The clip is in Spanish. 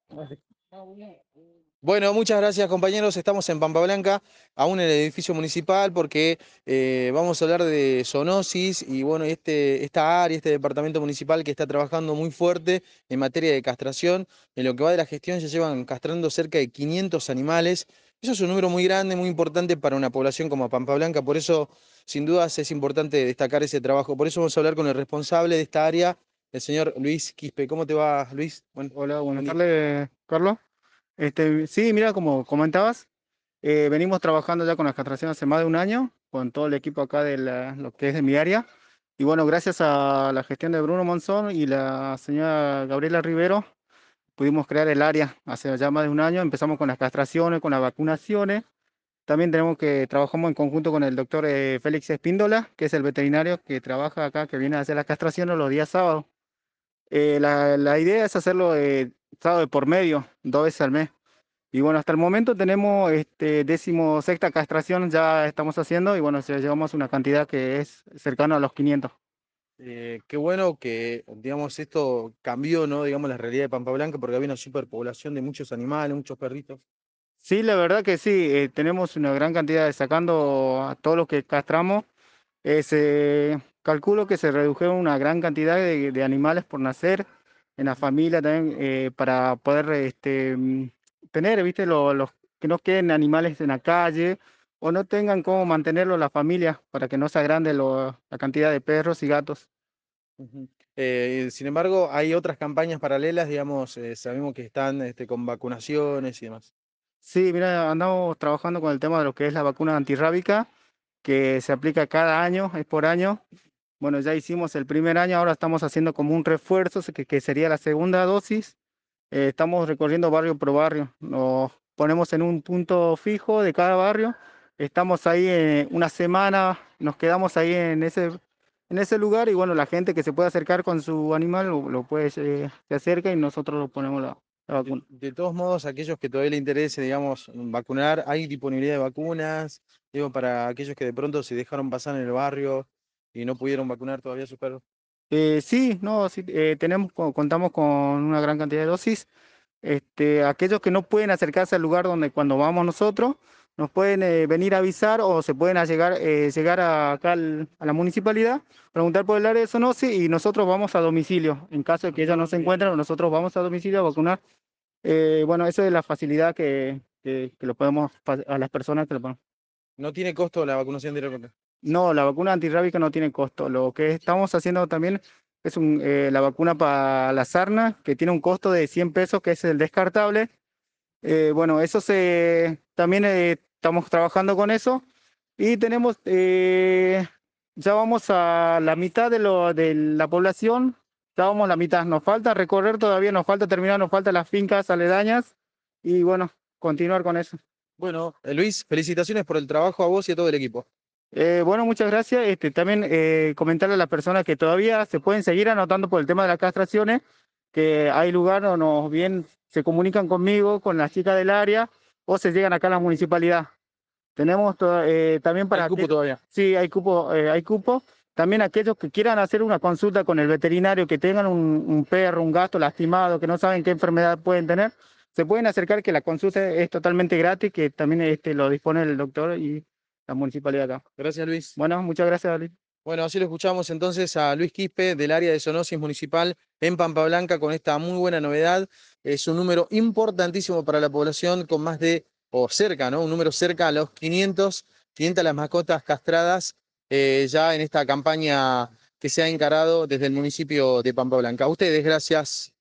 Bueno, muchas gracias compañeros. Estamos en Pampa Blanca, aún en el edificio municipal, porque vamos a hablar de zoonosis y bueno, esta área, este departamento municipal que está trabajando muy fuerte en materia de castración. En lo que va de la gestión ya llevan castrando cerca de 500 animales. Eso es un número muy grande, muy importante para una población como Pampa Blanca. Por eso, sin dudas, es importante destacar ese trabajo. Por eso vamos a hablar con el responsable de esta área, el señor Luis Quispe. ¿Cómo te va, Luis? Bueno, Hola, buenas buen día. tardes, Carlos. Sí, mira, como comentabas, venimos trabajando ya con la castración hace más de un año, con todo el equipo acá de lo que es de mi área. Y bueno, gracias a la gestión de Bruno Monzón y la señora Gabriela Rivero, pudimos crear el área hace ya más de un año. Empezamos con las castraciones, con las vacunaciones. También trabajamos en conjunto con el doctor Félix Espíndola, que es el veterinario que trabaja acá, que viene a hacer las castraciones los días sábados. La idea es hacerlo sábado de por medio, 2 veces al mes. Y bueno, hasta el momento tenemos 16ª castración, ya estamos haciendo, y bueno, ya llevamos una cantidad que es cercana a los 500. Qué bueno que, digamos, esto cambió, ¿no? Digamos, la realidad de Pampa Blanca porque había una superpoblación de muchos animales, muchos perritos. Sí, la verdad que sí, tenemos una gran cantidad de sacando a todos los que castramos. Se calculo que se redujeron una gran cantidad de animales por nacer en la familia también, para poder tener, viste, los que no queden animales en la calle o no tengan cómo mantenerlo la familia para que no se agrande la cantidad de perros y gatos. Ujú. Sin embargo, hay otras campañas paralelas, digamos, sabemos que están con vacunaciones y demás. Sí, mira, andamos trabajando con el tema de lo que es la vacuna antirrábica, que se aplica cada año, es por año. Bueno, ya hicimos el primer año, ahora estamos haciendo como un refuerzo, que sería la segunda dosis. Estamos recorriendo barrio por barrio. Nos ponemos en un punto fijo de cada barrio. Estamos ahí una semana, nos quedamos ahí en ese lugar y bueno, la gente que se puede acercar con su animal lo puede, se acerca y nosotros lo ponemos la vacuna. De todos modos, aquellos que todavía les interese, digamos, vacunar, ¿hay disponibilidad de vacunas? Digo, para aquellos que de pronto se dejaron pasar en el barrio y no pudieron vacunar todavía a sus perros. Sí, no, sí, contamos con una gran cantidad de dosis. Aquellos que no pueden acercarse al lugar donde cuando vamos nosotros, nos pueden venir a avisar o se pueden llegar acá a la municipalidad, preguntar por el área de zoonosis y nosotros vamos a domicilio. En caso de que ellos no se encuentren, nosotros vamos a domicilio a vacunar. Bueno, eso es la facilidad que lo podemos a las personas que lo podemos. No tiene costo la vacunación directa. No, la vacuna antirrábica no tiene costo. Lo que estamos haciendo también es la vacuna para la sarna, que tiene un costo de 100 pesos, que es el descartable. Bueno, también estamos trabajando con eso y ya vamos a la mitad de la población, ya vamos a la mitad, nos falta recorrer todavía, nos falta terminar, nos faltan las fincas aledañas y bueno, continuar con eso. Bueno, Luis, felicitaciones por el trabajo a vos y a todo el equipo. Bueno, muchas gracias. También comentarle a las personas que todavía se pueden seguir anotando por el tema de las castraciones, que hay lugar o nos bien se comunican conmigo, con las chicas del área, o se llegan acá a la municipalidad. También Hay para cupo aquellos, todavía. sí, hay cupo. También aquellos que quieran hacer una consulta con el veterinario, que tengan un perro, un gato lastimado, que no saben qué enfermedad pueden tener, se pueden acercar, que la consulta es totalmente gratis, que también lo dispone el doctor y la municipalidad acá. Gracias, Luis. Bueno, muchas gracias, Ali. Bueno, así lo escuchamos entonces a Luis Quispe del área de zoonosis municipal en Pampa Blanca con esta muy buena novedad. Es un número importantísimo para la población con más de, o cerca, ¿no? Un número cerca a los 500 las mascotas castradas ya en esta campaña que se ha encarado desde el municipio de Pampa Blanca. A ustedes, gracias.